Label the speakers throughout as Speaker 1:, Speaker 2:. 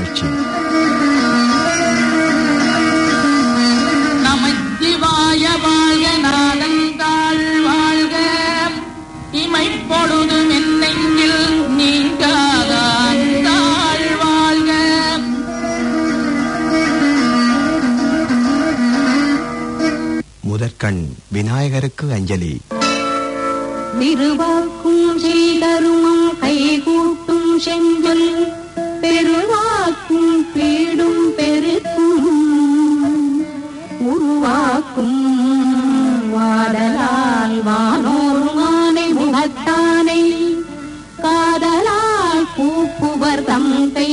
Speaker 1: நிகழ்ச்சி.
Speaker 2: நமச்சிவாய வாழ்க, நாதந்தாள் வாழ்க, இமைப்பொழுதும் என்னெங்கில் நீங்காதாள் வாழ்க.
Speaker 1: முதற்கண் விநாயகருக்கு அஞ்சலி.
Speaker 3: திருவாக்கும் செய்தருமம் கைகூட்டும் செஞ்சொல் பெருவாக்கும் பீடும் பெருக்கும் உருவாக்கும் வாடலால் வானோருமானை முகத்தானை காதலால் கூப்புவர் தந்தை.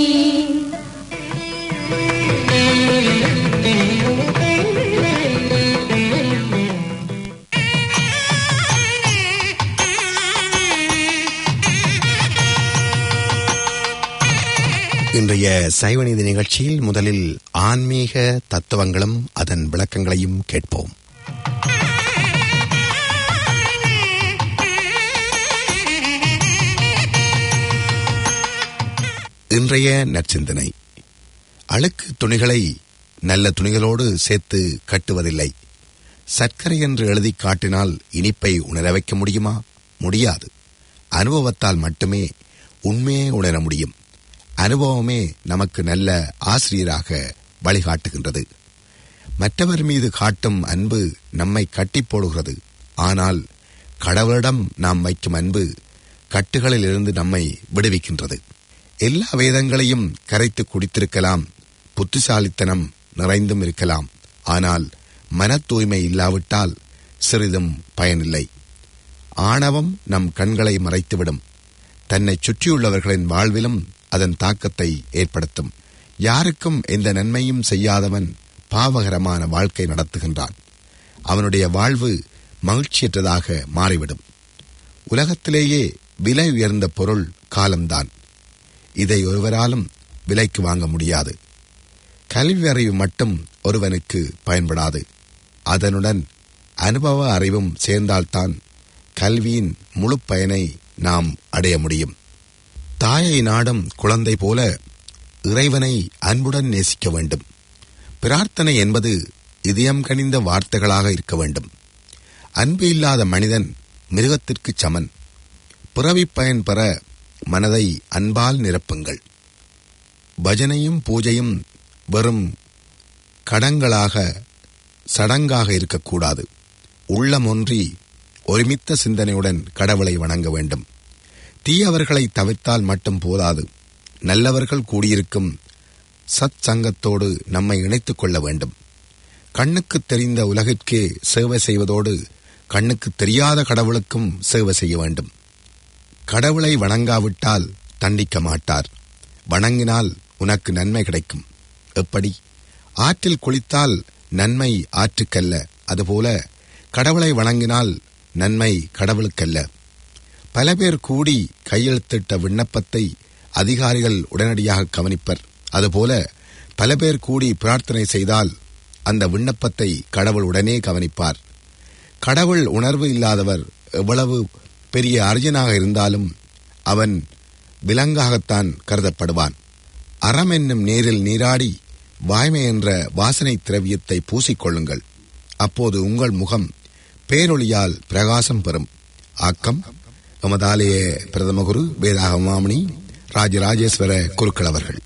Speaker 1: இன்றைய சைவநீதி நிகழ்ச்சியில் முதலில் ஆன்மீக தத்துவங்களும் அதன் விளக்கங்களையும் கேட்போம். இன்றைய நற்சிந்தனை. அழுக்கு துணிகளை நல்ல துணிகளோடு சேர்த்து கட்டுவதில்லை. சர்க்கரை என்று எழுதி காட்டினால் இனிப்பை உணர வைக்க முடியுமா? முடியாது. அனுபவத்தால் மட்டுமே உண்மையை உணர முடியும். அனுபவமே நமக்கு நல்ல ஆசிரியராக வழிகாட்டுகின்றது. மற்றவர் மீது காட்டும் அன்பு நம்மை கட்டி போடுகிறது. ஆனால் கடவுளிடம் நாம் வைக்கும் அன்பு கட்டுகளில் இருந்து நம்மை விடுவிக்கின்றது. எல்லா வேதங்களையும் கரைத்து குடித்திருக்கலாம், புத்திசாலித்தனம் நிறைந்தும் இருக்கலாம். ஆனால் மன தூய்மை இல்லாவிட்டால் சிறிதும் பயனில்லை. ஆணவம் நம் கண்களை மறைத்துவிடும். தன்னை சுற்றியுள்ளவர்களின் வாழ்விலும் அதன் தாக்கத்தை ஏற்படுத்தும். யாருக்கும் எந்த நன்மையும் செய்யாதவன் பாவகரமான வாழ்க்கை நடத்துகின்றான். அவனுடைய வாழ்வு மகிழ்ச்சியற்றதாக மாறிவிடும். உலகத்திலேயே விலை உயர்ந்த பொருள் காலம்தான். இதை ஒருவராலும் விலைக்கு வாங்க முடியாது. கல்வி அறிவு மட்டும் ஒருவனுக்கு பயன்படாது. அதனுடன் அனுபவ அறிவும் சேர்ந்தால்தான் கல்வியின் முழு பயனை நாம் அடைய முடியும். தாயை நாடும் குழந்தை போல இறைவனை அன்புடன் நேசிக்க வேண்டும். பிரார்த்தனை என்பது இதயம் கனிந்த வார்த்தைகளாக இருக்க வேண்டும். அன்பு இல்லாத மனிதன் மிருகத்திற்கு சமன். பிறவி பயன் பெற மனதை அன்பால் நிரப்புங்கள். பஜனையும் பூஜையும் வெறும் கடங்களாக சடங்காக இருக்கக்கூடாது. உள்ளமொன்றி ஒருமித்த சிந்தனையுடன் கடவுளை வணங்க வேண்டும். தீயவர்களை தவிர்த்தால் மட்டும் போதாது. நல்லவர்கள் கூடியிருக்கும் சத் சங்கத்தோடு நம்மை இணைத்துக் கொள்ள வேண்டும். கண்ணுக்கு தெரிந்த உலகிற்கே சேவை செய்வதோடு கண்ணுக்கு தெரியாத கடவுளுக்கும் சேவை செய்ய வேண்டும். கடவுளை வணங்காவிட்டால் தண்டிக்க மாட்டார். வணங்கினால் உனக்கு நன்மை கிடைக்கும். எப்படி? ஆற்றில் குளித்தால் நன்மை ஆற்றுக்கல்ல. அதுபோல கடவுளை வணங்கினால் நன்மை கடவுளுக்கல்ல. பல பேர் கூடி கையெழுத்திட்ட விண்ணப்பத்தை அதிகாரிகள் உடனடியாக கவனிப்பர். அதுபோல பல பேர் கூடி பிரார்த்தனை செய்தால் அந்த விண்ணப்பத்தை கடவுள் உடனே கவனிப்பார். கடவுள் உணர்வு இல்லாதவர் எவ்வளவு பெரிய அர்ஜனாக இருந்தாலும் அவன் விலங்காகத்தான் கருதப்படுவான். அறம் என்னும் நீரில் நீராடி வாய்மை என்ற வாசனை திரவியத்தை பூசிக்கொள்ளுங்கள். அப்போது உங்கள் முகம் பேரொளியால் பிரகாசம் பெறும். ஆக்கம் எமதாலய பிரதம குரு வேதாகமாமணி ராஜராஜேஸ்வர குருக்கள் அவர்கள்.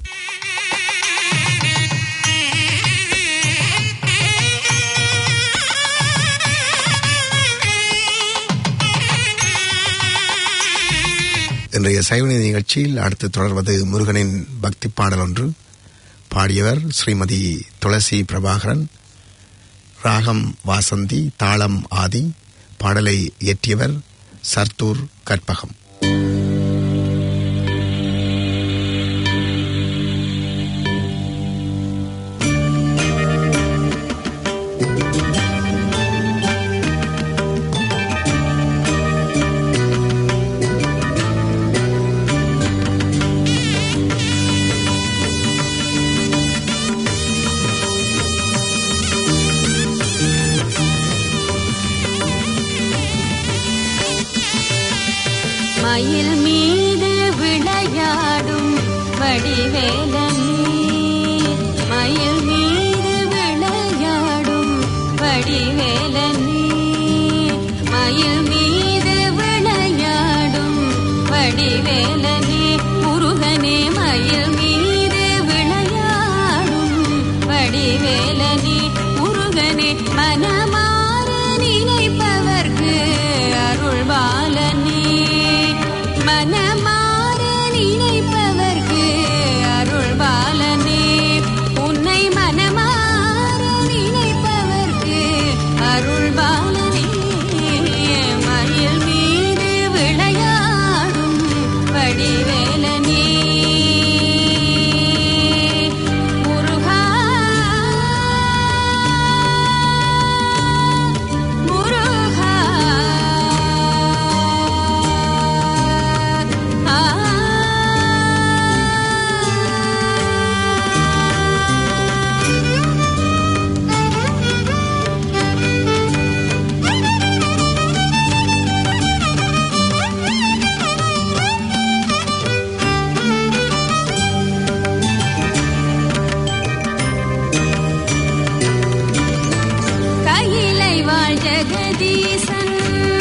Speaker 1: இன்றைய சைவநீதி நிகழ்ச்சியில் அடுத்து தொடர்வது முருகனின் பக்தி பாடல் ஒன்று. பாடியவர் ஸ்ரீமதி துளசி பிரபாகரன். ராகம் வாசந்தி, தாளம் ஆதி. பாடலை இயற்றியவர் சர்த்தூர் கற்பகம்.
Speaker 3: மயில் மீது விளையாடும் வடிவேலனே, வடிவேலனே முருகனே மயில் மீது விளையாடும் வடிவேலனே முருகனே மனமாற நினைப்பவர்க்கு அருள்பாலனே மனமாற நினைப்பவர்க்கு அருள்பாலனே உன்னை மனமாற நினைப்பவர்க்கு அருள்பாலனே மயில் மீது விளையாடும் வடிவேலனே முருகா முருகா கையிலை வாழ் ஜெகதீசன்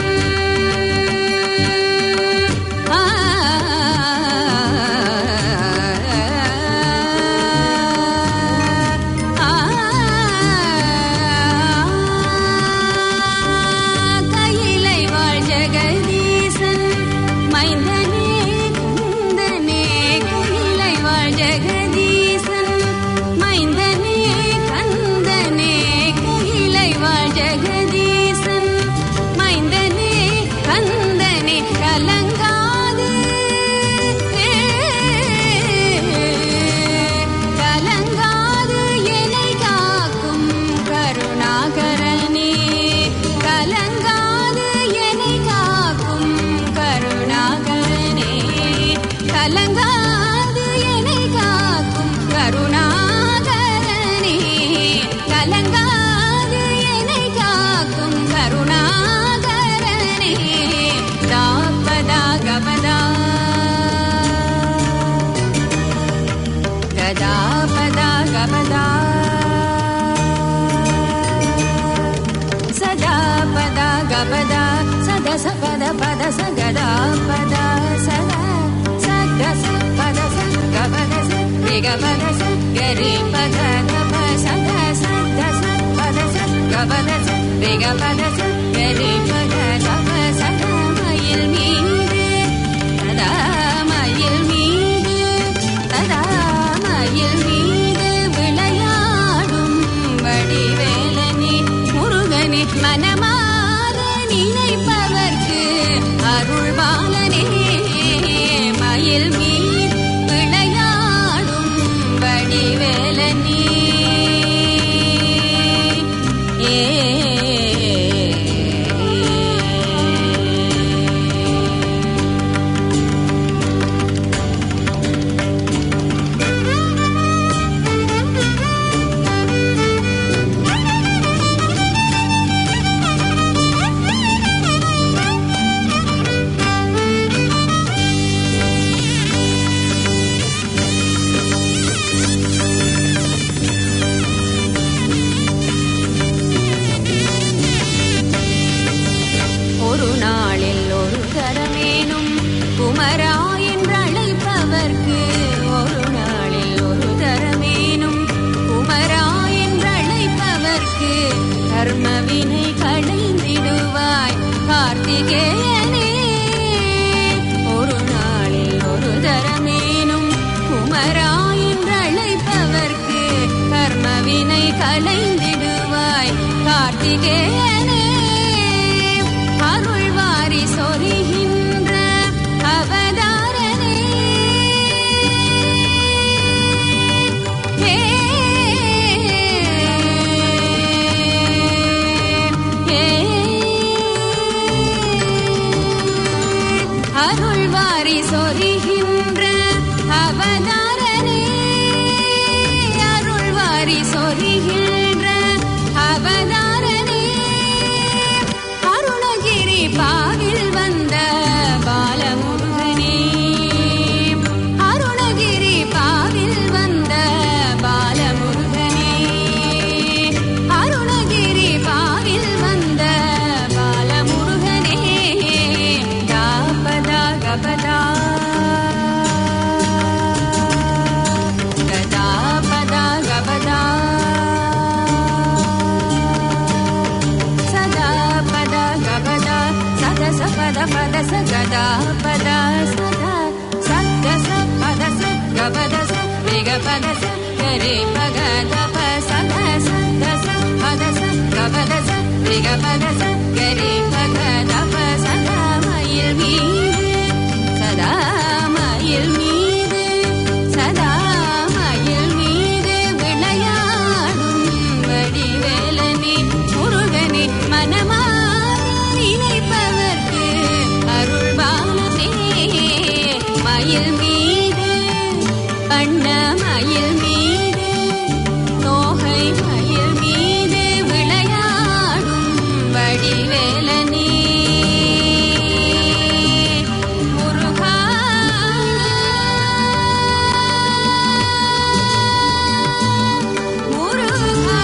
Speaker 3: கையிலை வாழ் ஜெகதீசன் மைந்தனே கந்தனே கையிலை வாழ் ஜெகதீசன் மைந்தனே கந்தனே கையிலை வாழ் ஜெகதீசன் மைந்தனே கந்தனே கலங்காது கலங்காது என்னை காக்கும் கருணாகரனே கலங்காது என்னை காக்கும் கருணாகரனே கலங்காது என்னை காக்கும் கருணாகரனே கலங்காது என்னை காக்கும் கருணாகரனே தாபதா கபதா கதாபதா கபதா சதா பதா கபதா சத சபத பத சகதா பதா சதா சத சபத சகபத சகபத சகரி பத கப சத சத சபத சகபத சகபத சகரி பத கப சதா மயில் மீது சதா மயில் மீது சதா மயில் மீது விளையாடும் வடிவேலனே முருகனே மனமாற நினைப்பவர்க்கு அருள்பாலனே மயில் மீது விளையாடும் வடிவேலனே ஒரு நாளில் ஒரு தரமேனும் குமரா என்றழைப்பவர்க்கு ஒரு நாளில் ஒரு தரமேனும் குமரா என்றழைப்பவர்க்கு கர்மவினை களைந்திடுவாய் கார்த்திகேயனே ஒரு நாளில் ஒரு தரமேனும் குமரா என்றழைப்பவர்க்கு கர்மவினை களைந்திடுவாய் கார்த்திகேயனே அருள்வாரி சொரிகின்ற அவதாரனே அருள்வாரி சொரிகின்ற அவதாரனே அருள்வாரி சொரிகின்ற அவதாரனே அருணகிரி பாவில் வந்த பாலமுருகனே அருணகிரி பாவில் வந்த பாலமுருகனே அருணகிரி பாவில் வந்த பாலமுருகனே தாபதா கபதா பத பத ச கதா பத சதா சத்த ச பத ச கபத ச ரிக பத ச கரே பகத ப சத சத்த ச பத ச கபத ச ரிக பத ச கரே பகத ப சதா மயில் மீது சதா மயில் மீது சதா மயில் மீது விளையாடும் வடிவேலனே முருகனே மனமார நினைப்பவர்க்கு அருள்வானே மயில் மீது பண்ண மயில் மீது தோகை மயில் மீது விளையாடும் வடிவேலனே முருகா முருகா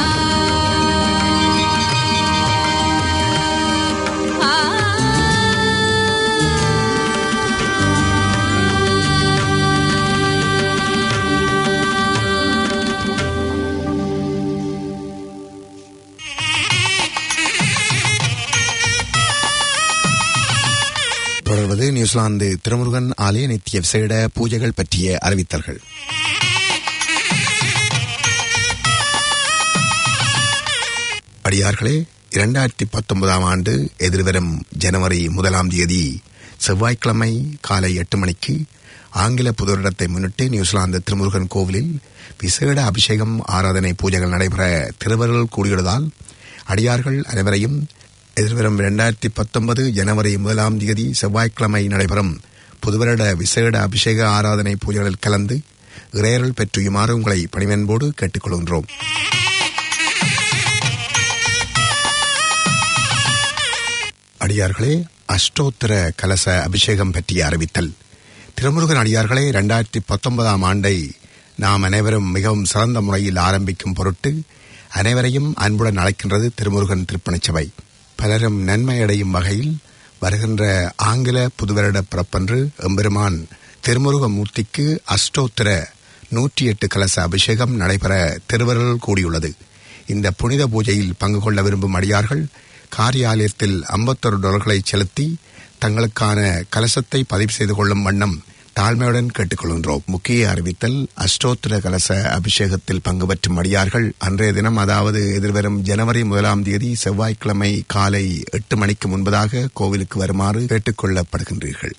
Speaker 1: தொடர்வது நியூசிலாந்து திருமுருகன் ஆலய நித்திய விசேட பூஜைகள் பற்றிய அறிவித்தல்கள். அடியார்களே, 2019 ஆண்டு எதிர்வரும் ஜனவரி 1ஆம் தேதி செவ்வாய்க்கிழமை காலை 8 மணிக்கு ஆங்கில புதுவருடத்தை முன்னிட்டு நியூசிலாந்து திருமுருகன் கோவிலில் விசேட அபிஷேகம் ஆராதனை பூஜைகள் நடைபெற திருவருள் கூடியுள்ளதால் அடியார்கள் அனைவரையும் எதிர்வரும் 2019 ஜனவரி 1ஆம் தேதி செவ்வாய்க்கிழமை நடைபெறும் புதுவருட விசேட அபிஷேக ஆராதனை பூஜைகளில் கலந்து இறையருள் பெற்றுயுமாறு உங்களை பணிவன்போடு கேட்டுக்கொள்கின்றோம். அடியார்களே, அஷ்டோத்திர கலச அபிஷேகம் பற்றிய அறிவித்தல். திருமுருகன் அடியார்களே, 2019ஆம் ஆண்டை நாம் அனைவரும் மிகவும் சிறந்த முறையில் ஆரம்பிக்கும் பொருட்டு அனைவரையும் அன்புடன் அழைக்கின்றது திருமுருகன் திருப்பணிச்சபை. பலரும் நன்மையடையும் வகையில் வருகின்ற ஆங்கில புதுவருட பிறப்பன்று எம்பெருமான் திருமுருகமூர்த்திக்கு அஷ்டோத்திர 108 கலச அபிஷேகம் நடைபெற திருவருள் கூடியுள்ளது. இந்த புனித பூஜையில் பங்கு கொள்ள விரும்பும் அடியார்கள் காரியாலயத்தில் $51 செலுத்தி தங்களுக்கான கலசத்தை பதிவு செய்து கொள்ளும் வண்ணம் தாழ்மையுடன் கேட்டுக்கொள்கின்றோம். முக்கிய அறிவித்தல். அஷ்டோத்திர கலச அபிஷேகத்தில் பங்கு பெற்றும் அடியார்கள் அன்றைய தினம், அதாவது எதிர்வரும் ஜனவரி 1ஆம் தேதி செவ்வாய்க்கிழமை காலை 8 மணிக்கு முன்பதாக கோவிலுக்கு வருமாறு கேட்டுக்கொள்ளப்படுகின்றீர்கள்.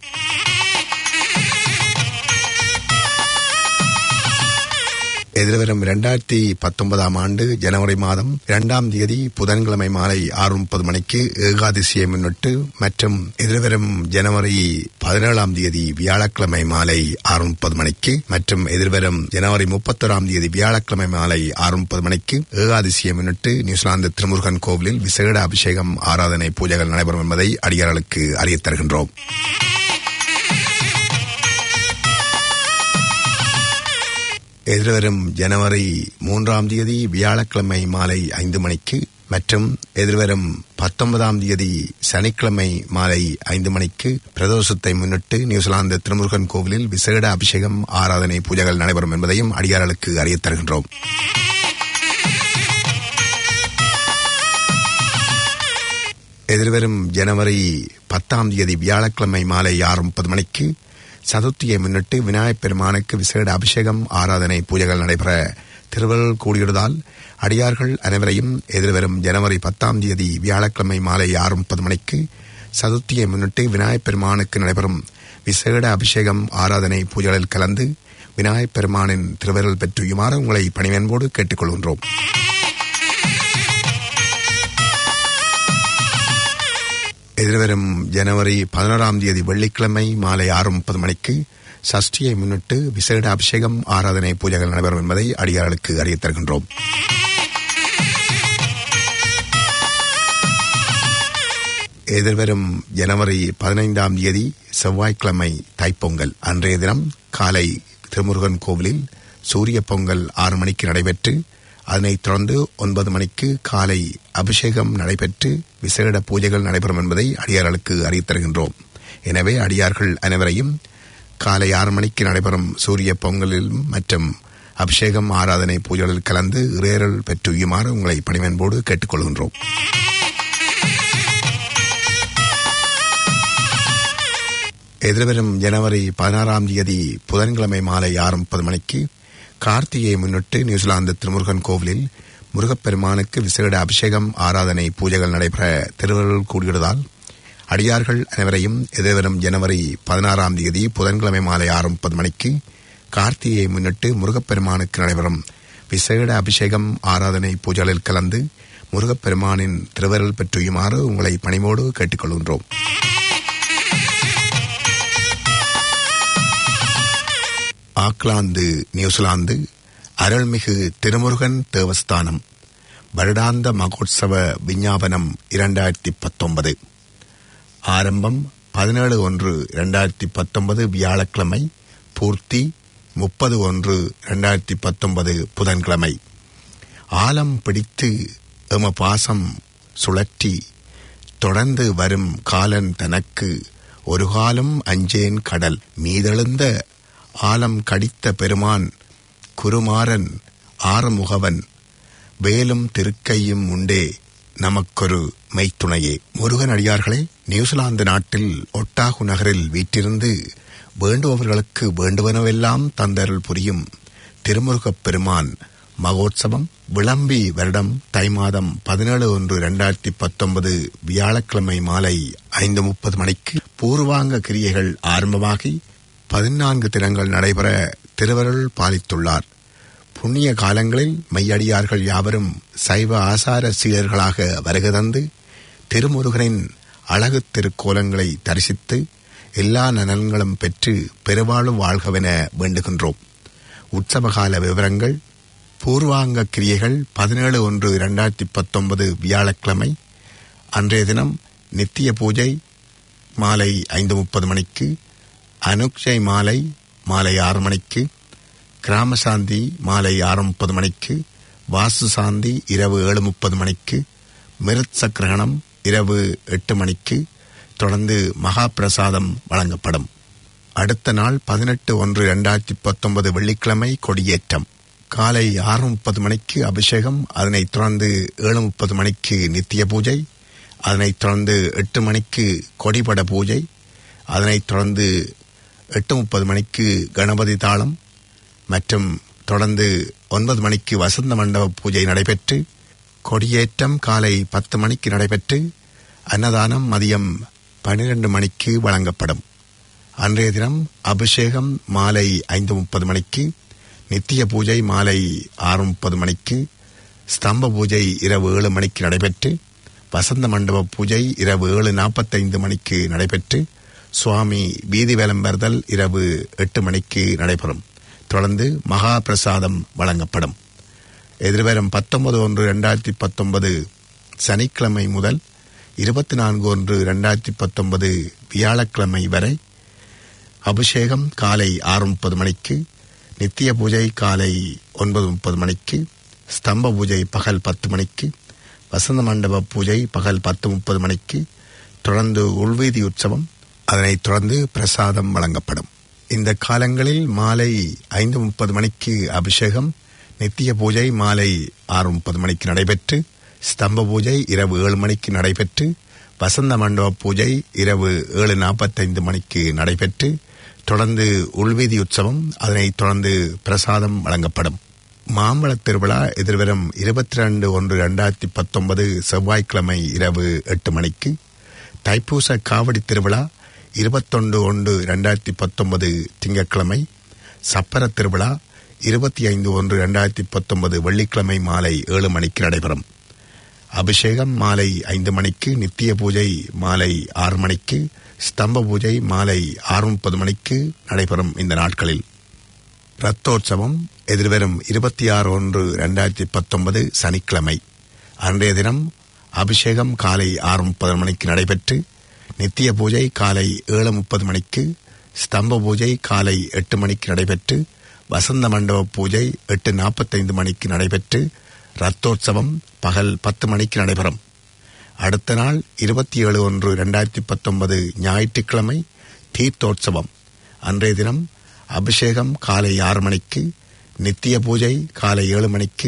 Speaker 1: எதிர்வரும் 2019ஆம் ஆண்டு ஜனவரி மாதம் 2ஆம் தேதி புதன்கிழமை மாலை 6:30 மணிக்கு ஏகாதசியை முன்னிட்டு மற்றும் எதிர்வரும் ஜனவரி 17ஆம் தேதி வியாழக்கிழமை மாலை 6:30 மணிக்கு மற்றும் எதிர்வரும் ஜனவரி 31ஆம் தேதி வியாழக்கிழமை மாலை 6:30 மணிக்கு ஏகாதசியை முன்னிட்டு நியூசிலாந்து திருமுருகன் கோவிலில் விசேட அபிஷேகம் ஆராதனை பூஜைகள் நடைபெறும் என்பதை அடியார்களுக்கு அறியத் தருகின்றோம். எதிர்வரும் ஜனவரி 3ஆம் தேதி வியாழக்கிழமை மாலை 5 மணிக்கு மற்றும் எதிர்வரும் 19ஆம் தேதி சனிக்கிழமை மாலை 5 மணிக்கு பிரதோஷத்தை முன்னிட்டு நியூசிலாந்து திருமுருகன் கோவிலில் விசேட அபிஷேகம் ஆராதனை பூஜைகள் நடைபெறும் என்பதையும் அடியார்களுக்கு அறியத் தருகின்றோம். எதிர்வரும் ஜனவரி 10ஆம் தேதி வியாழக்கிழமை மாலை 6:30 மணிக்கு சதுர்த்தியை முன்னிட்டு விநாயகப் பெருமானுக்கு விசேட அபிஷேகம் ஆராதனை பூஜைகள் நடைபெற திருவருள் கூடியுள்ளதால் அடியார்கள் அனைவரையும் எதிர்வரும் ஜனவரி 10ஆம் தேதி வியாழக்கிழமை மாலை 6:30 மணிக்கு சதுர்த்தியை முன்னிட்டு விநாயகப் பெருமானுக்கு நடைபெறும் விசேட அபிஷேகம் ஆராதனை பூஜைகளில் கலந்து விநாயகப் பெருமானின் திருவருள் பெற்றுயுமாறு உங்களை பணிவன்போடு கேட்டுக்கொள்கின்றோம். எதிர்வரும் ஜனவரி 11ஆம் தேதி வெள்ளிக்கிழமை மாலை 6:30 மணிக்கு சஷ்டியை முன்னிட்டு விசேட அபிஷேகம் ஆராதனை பூஜைகள் நடைபெறும் என்பதை அடியார்களுக்கு அறியத் தருகின்றோம். எதிர்வரும் ஜனவரி 15ஆம் தேதி செவ்வாய்க்கிழமை தைப்பொங்கல் அன்றைய தினம் காலை திருமுருகன் கோவிலில் சூரிய பொங்கல் 6 மணிக்கு நடைபெற்று அதனைத் தொடர்ந்து 9 மணிக்கு காலை அபிஷேகம் நடைபெற்று விசேட பூஜைகள் நடைபெறும் என்பதை அடியார்களுக்கு அறியத் தருகின்றோம். எனவே அடியார்கள் அனைவரையும் காலை 6 மணிக்கு நடைபெறும் சூரிய பொங்கலில் மற்றும் அபிஷேகம் ஆராதனை பூஜைகளில் கலந்து இறையருள் பெற்றுயுமாறு உங்களை பணிவன்போடு கேட்டுக்கொள்கின்றோம். எதிர்வரும் ஜனவரி 16ஆம் தேதி புதன்கிழமை மாலை 6:30 மணிக்கு கார்த்திகையை முன்னிட்டு நியூசிலாந்து திருமுருகன் கோவிலில் முருகப்பெருமானுக்கு விசேட அபிஷேகம் ஆராதனை பூஜைகள் நடைபெற திருவருள் கூடியுள்ளதால் அடியார்கள் அனைவரையும் எதிர்வரும் ஜனவரி 16ஆம் தேதி புதன்கிழமை மாலை 6:30 மணிக்கு கார்த்திகையை முன்னிட்டு முருகப்பெருமானுக்கு நடைபெறும் விசேட அபிஷேகம் ஆராதனை பூஜைகளில் கலந்து முருகப்பெருமானின் திருவருள் பெற்றுயுமாறு உங்களை பணிவோடு கேட்டுக்கொள்கின்றோம். ஆக்லாந்து நியூசிலாந்து அருள்மிகு திருமுருகன் தேவஸ்தானம் வருடாந்த மகோத்சவ விஞ்ஞாபனம் 2019 ஆரம்பம் 17/1/2019 வியாழக்கிழமை, பூர்த்தி 30/1/2019 புதன்கிழமை. ஆலம் பிடித்து எம பாசம் சுழற்றி தொடர்ந்து வரும் காலன் தனக்கு ஒரு காலம் அஞ்சேன் கடல் மீதெழுந்த ஆலம் கடித்த பெருமான் குருமாறன் ஆறுமுகவன் வேலும் திருக்கையும் உண்டே நமக்கொரு மெய்த்துணையே. முருகன் அடியார்களே, நியூசிலாந்து நாட்டில் ஒட்டாகு நகரில் வீற்றிருந்து வேண்டுபவர்களுக்கு வேண்டுவனவெல்லாம் தந்தருள் புரியும் திருமுருகப் பெருமான் மகோத்சவம் விளம்பி வருடம் தை மாதம் 17/1/2019 வியாழக்கிழமை மாலை 5:30 மணிக்கு பூர்வாங்க கிரியைகள் ஆரம்பமாகி 14 தினங்கள் நடைபெற திருவருள் பாலித்துள்ளார். புண்ணிய காலங்களில் மெய்யடியார்கள் யாவரும் சைவ ஆசார சீடர்களாக வருகை தந்து திருமுருகனின் அழகு திருக்கோலங்களை தரிசித்து எல்லா நலன்களும் பெற்று பெருவாழ்வு வாழ்கவென வேண்டுகின்றோம். உற்சவகால விவரங்கள்: பூர்வாங்க கிரியைகள் 17/1/2019 வியாழக்கிழமை அன்றைய தினம் நித்திய பூஜை மாலை 5:30 மணிக்கு, அனுக்ஷை மாலை 6 மணிக்கு, கிராமசாந்தி மாலை 6:30 மணிக்கு, வாசு சாந்தி இரவு 7:30 மணிக்கு, மிருத் சக்கிரகணம் இரவு 8 மணிக்கு, தொடர்ந்து மகா பிரசாதம் வழங்கப்படும். அடுத்த நாள் 18/1/2019 வெள்ளிக்கிழமை கொடியேற்றம். காலை 6:30 மணிக்கு அபிஷேகம், அதனைத் தொடர்ந்து 7:30 மணிக்கு நித்திய பூஜை, அதனைத் தொடர்ந்து 8 மணிக்கு கொடிபட பூஜை, அதனைத் தொடர்ந்து 8:30 மணிக்கு கணபதி தாளம் மற்றும் தொடர்ந்து 9 மணிக்கு வசந்த மண்டப பூஜை நடைபெற்று கொடியேற்றம் காலை 10 மணிக்கு நடைபெற்று அன்னதானம் மதியம் 12 மணிக்கு வழங்கப்படும். அன்றைய தினம் அபிஷேகம் மாலை 5:30 மணிக்கு, நித்திய பூஜை மாலை 6:30 மணிக்கு, ஸ்தம்ப பூஜை இரவு 7 மணிக்கு நடைபெற்று வசந்த மண்டப பூஜை இரவு 7:45 மணிக்கு நடைபெற்று சுவாமி வீதி விளம்பரதல் இரவு 8 மணிக்கு நடைபெறும். தொடர்ந்து மகா பிரசாதம் வழங்கப்படும். எதிர்வரும் 19/1/2019 சனிக்கிழமை முதல் 24/1/2019 வியாழக்கிழமை வரை அபிஷேகம் காலை 6:30 மணிக்கு, நித்திய பூஜை காலை 9:30 மணிக்கு, ஸ்தம்ப பூஜை பகல் 10 மணிக்கு, வசந்த மண்டப பூஜை பகல் 10:30 மணிக்கு, தொடர்ந்து உள்வீதி உற்சவம், அதனைத் தொடர்ந்து பிரசாதம் வழங்கப்படும். இந்த காலங்களில் மாலை 5:30 மணிக்கு அபிஷேகம், நித்திய பூஜை மாலை 6:30 மணிக்கு நடைபெற்று ஸ்தம்ப பூஜை இரவு 7 மணிக்கு நடைபெற்று வசந்த மண்டப பூஜை இரவு 7:45 மணிக்கு நடைபெற்று தொடர்ந்து உள்வீதி உற்சவம், அதனைத் தொடர்ந்து பிரசாதம் வழங்கப்படும். மாம்பழ திருவிழா எதிர்வரும் 22/1/2019 செவ்வாய்க்கிழமை இரவு 8 மணிக்கு, தைப்பூச காவடி திருவிழா 21/1/2019 திங்கட்கிழமை, சப்பர திருவிழா 25/1/2019 வெள்ளிக்கிழமை மாலை 7 மணிக்கு நடைபெறும். அபிஷேகம் மாலை 5 மணிக்கு, நித்திய பூஜை மாலை 6 மணிக்கு, ஸ்தம்ப பூஜை மாலை 6:30 மணிக்கு நடைபெறும். இந்த நாட்களில் ரத்தோற்சவம் எதிர்வரும் 26/1/2019 சனிக்கிழமை அன்றைய தினம் அபிஷேகம் காலை 6:30 மணிக்கு நடைபெற்று நித்திய பூஜை காலை 7:30 மணிக்கு, ஸ்தம்ப பூஜை காலை 8 மணிக்கு நடைபெற்று வசந்த மண்டப பூஜை 8:45 மணிக்கு நடைபெற்று ரத்தோற்சவம் பகல் 10 மணிக்கு நடைபெறும். அடுத்த நாள் 27/1/2019 ஞாயிற்றுக்கிழமை தீர்த்தோற்சவம். அன்றைய தினம் அபிஷேகம் காலை 6 மணிக்கு, நித்திய பூஜை காலை 7 மணிக்கு,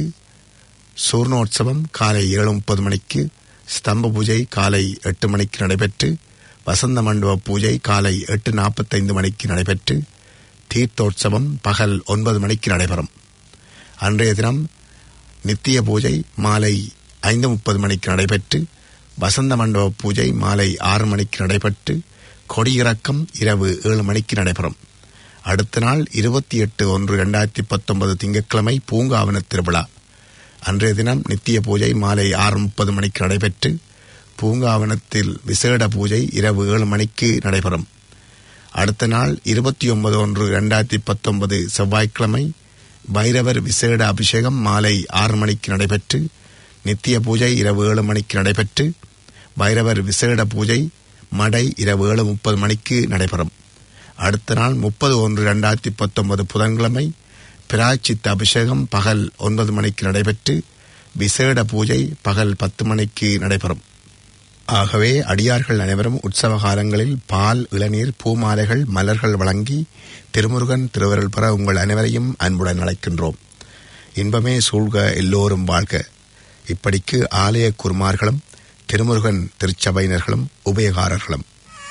Speaker 1: சூர்ணோற்சவம் காலை 7:30 மணிக்கு, ஸ்தம்ப பூஜை காலை 8 மணிக்கு நடைபெற்று வசந்த மண்டப பூஜை காலை 8:45 மணிக்கு நடைபெற்று தீர்த்தோற்சவம் பகல் 9 மணிக்கு நடைபெறும். அன்றைய தினம் நித்திய பூஜை மாலை 5:30 மணிக்கு நடைபெற்று வசந்த மண்டப பூஜை மாலை 6 மணிக்கு நடைபெற்று கொடியிறக்கம் இரவு 7 மணிக்கு நடைபெறும். அடுத்த நாள் 28/1/2019 திங்கட்கிழமை பூங்காவன திருவிழா. அன்றைய தினம் நித்திய பூஜை மாலை 6:30 மணிக்கு நடைபெற்று பூங்காவனத்தில் விசேட பூஜை இரவு 7 மணிக்கு நடைபெறும். அடுத்த நாள் 29/1/2019 செவ்வாய்க்கிழமை பைரவர் விசேட அபிஷேகம் மாலை 6 மணிக்கு நடைபெற்று நித்திய பூஜை இரவு 7 மணிக்கு நடைபெற்று பைரவர் விசேட பூஜை மடை இரவு 7:30 மணிக்கு நடைபெறும். அடுத்த நாள் 30/1/2019 புதன்கிழமை பிராய்ச்சித்த அபிஷேகம் பகல் 9 மணிக்கு நடைபெற்று விசேட பூஜை பகல் 10 மணிக்கு நடைபெறும். ஆகவே அடியார்கள் அனைவரும் உற்சவ காலங்களில் பால், இளநீர், பூமாலைகள், மலர்கள் வழங்கி திருமுருகன் திருவருள் பெற உங்கள் அனைவரையும் அன்புடன் அழைக்கின்றோம். இன்பமே சூழ்க, எல்லோரும் வாழ்க. இப்படிக்கு ஆலய குருமார்களும் திருமுருகன் திருச்சபையினர்களும் உபயகாரர்களும்.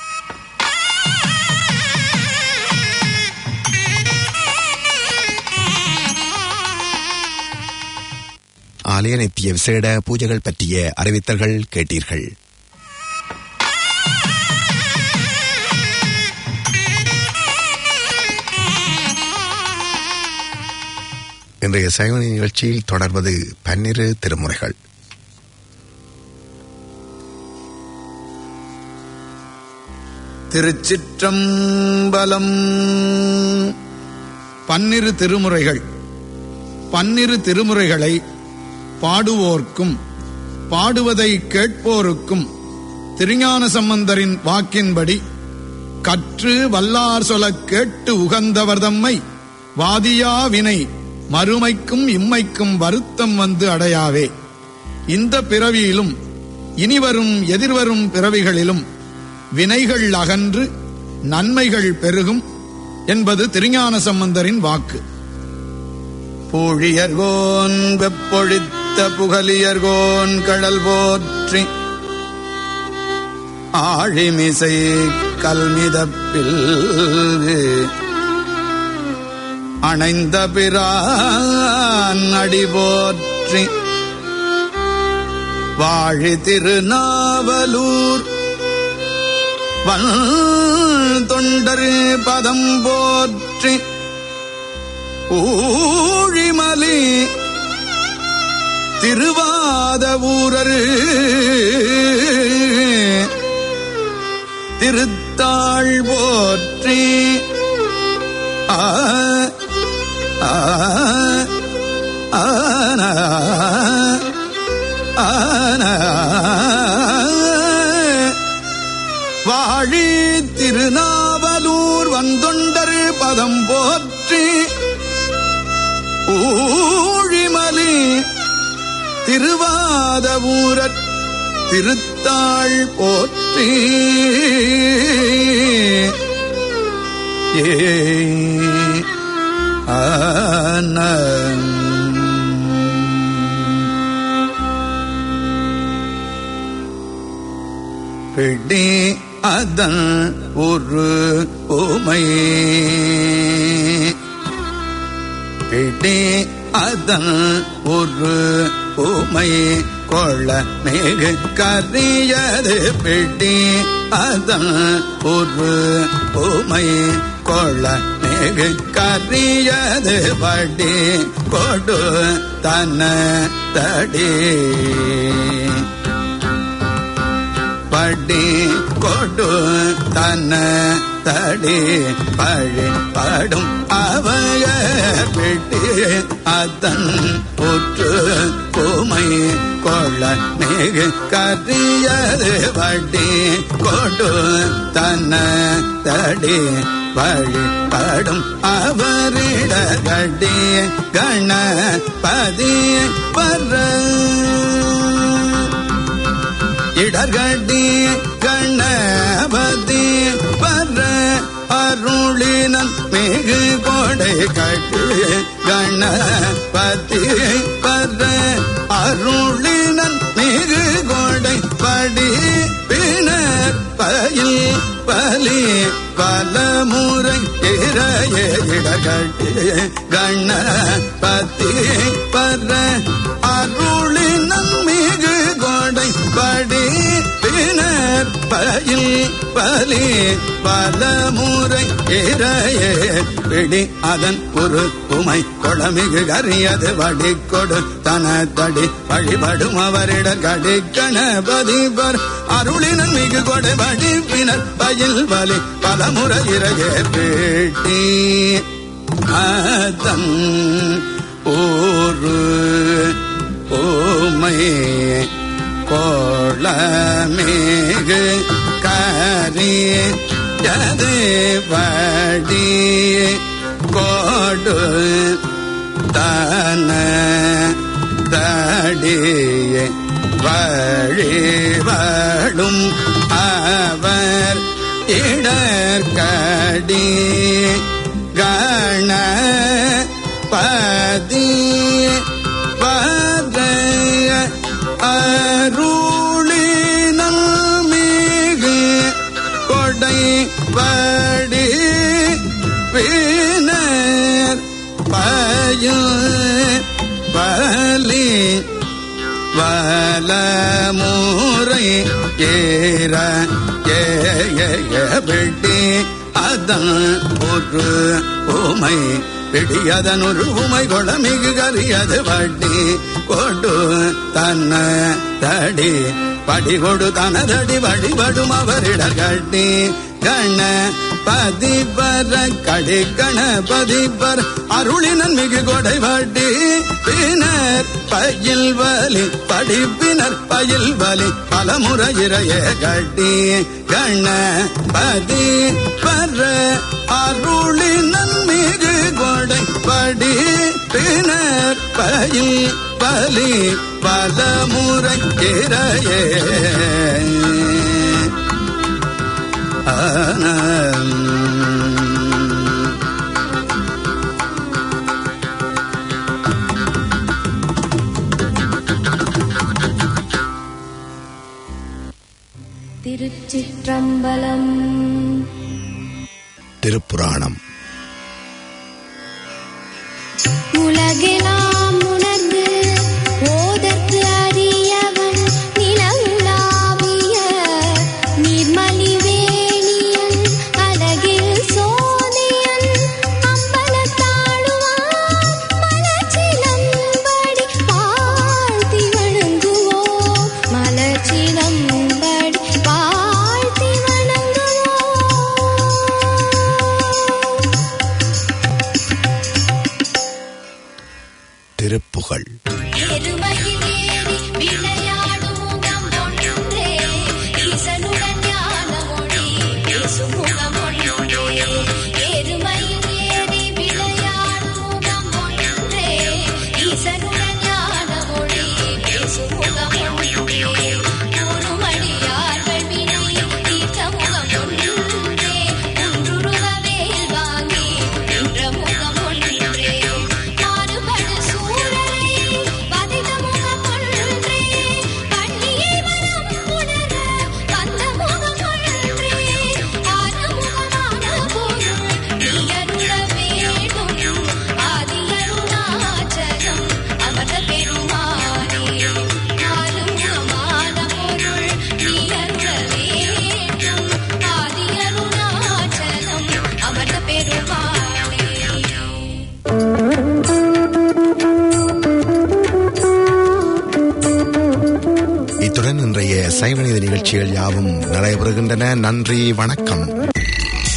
Speaker 1: ஆலய நித்திய விசேட பூஜைகள் பற்றிய அறிவித்தல்கள் கேட்டீர்கள். இன்றைய சைவநீதி நிகழ்ச்சியில் தொடர்வது 12 திருமுறைகள்.
Speaker 4: திருச்சிற்றம்பலம். 12 திருமுறைகள். 12 திருமுறைகளை பாடுவோர்க்கும் பாடுவதை கேட்போருக்கும் திருஞான சம்பந்தரின் வாக்கின்படி கற்று வல்லார் சொலக் கேட்டு உகந்தவர் தம்மை வாதியா வினை மறுமைக்கும் இம்மைக்கும் வருத்தம் வந்து அடையாவே. இந்த பிறவியிலும் இனிவரும் எதிர்வரும் பிறவிகளிலும் வினைகள் அகன்று நன்மைகள் பெருகும் என்பது திருஞான சம்பந்தரின் வாக்கு. பூழியர்கோன் வெப்பொழித்த புகலியர்கோன் கடல் போற்றி ஆழிமிசை கல்மிதப்பில் அணைந்த பிரான் அடி போற்றி வாழி திருநாவலூர் வன் தொண்டர் பதம் போற்றி ஊழிமலி திருவாத ஊரர் திருத்தாள் போற்றி வாழி திருநாவலூர் வந்தொண்டர் பதம் போற்றி ஊழிமலி திருவாத ஊரர் திருத்தாள் போற்றி. பிடி அதன் ஒரு உமை பிடி அதன் ஒரு உமை கொள்ள மேகு கரியது பிடி அதன் ஒரு உமை கொள்ள மேகு கரியது படி கொடு தன தடி படி கொடு தன தடி பழி படும் அவய பிடி அதன் ஒற்று பூமை கொள்ள மிகு கரியது வடி கொடு தன தடி வழி படும் அவரிட கடி கணபதி வர இடர்கடி கணபதி வர அருளினன் மிகு கொடை கட்டு கணபதி வர அருளினன் மிகு கொடை படி பிணர் பயில் பலி பலமுறை இறையே இடகட்டி கணபதி பர அருளினம் மிகு கொடை படி பினர் பயில் பலி பலமுறை இறையே பிடி அதன் ஒரு உமை கொளமிகு கரியது வடி கொடு தனதடி வழிபடும் அவரிட கடி கணபதி பர் அருளினன் மிகு கொடை வடி பினர் பயில் வலி பலமுறை இறையே பிடி அதன் ஒரு உமை கோளமிகு கரியது வடி கோடு தனதடிய வழிபடும் அவர் இடர்கடி கணபதி வரைய அருளினம் மிகு கொடை வடி பினர் பயில் பலி வலமுறை ஏற ஏடி அதன் ஒரு உமை பிடியதன் ஒரு உமை கொளமிகு கரியது வட்டி கொடு தன்ன தடி படி கொடு தனதடி வழிபடும் அவரிட கட்டி கணபதி பர கடி கணபதி பர அருளினன் மிகு கொடை வட்டி பினர் பயில் வலி படி பினர் பயில் வலி பலமுறை இறையே கட்டி கணபதி பர அருளினன் மிகு கொடை படி பினர் பயில் வலி பலமுறை இறையே
Speaker 3: திருச்சிற்றம்பலம்.
Speaker 1: திருப்புராணம்.
Speaker 3: உலகெல்லாம் உணர்ந்து ஓதற்கு அறியவன் நிலவுலாவிய நீர்மலிவேணியன் அழகில் சோதியன் அம்பலத்தாழுவான் மலர்ச்சிலம்படி வாழ்த்தி வணங்குவோம் மலர்ச்சிலம்படி வாழ்த்தி வணங்குவோம்.
Speaker 1: திருப்புகழ்.
Speaker 3: எருமையில் ஏறி விளையாடும் முகம் ஒன்றே, ஈசனுடன் ஞான மொழி பேசும் முகம் ஒன்றே. எருமையில் ஏறி விளையாடும் முகம் ஒன்றே, ஈசனுடன் ஞான மொழி பேசும் முகம் ஒன்றே. கூறுமடியார்கள் வினை தீர்த்த முகம் ஒன்றே, ஒன்றுருவ வேல் வாங்கி நின்ற முகம் ஒன்றே. மாறுபடு சூழலை வதைத்த முகம் ஒன்றே, கண்ணியை வரம் உணர வந்த முகம் ஒன்றே. ஆறுமுகமான பொருள் நீ அருள வேண்டும், ஆதி அருணாச்சலம் அமர்ந்த பெருமானே. ஆறுமுகமான பொருள் நீ அருள வேண்டும், ஆதி அருணாச்சலம் அமர்ந்த பெருமானே.
Speaker 1: இத்துடன் இன்றைய சைவநீதி நிகழ்ச்சிகள் யாவும் நிறைவு பெறுகின்றன. நன்றி, வணக்கம்.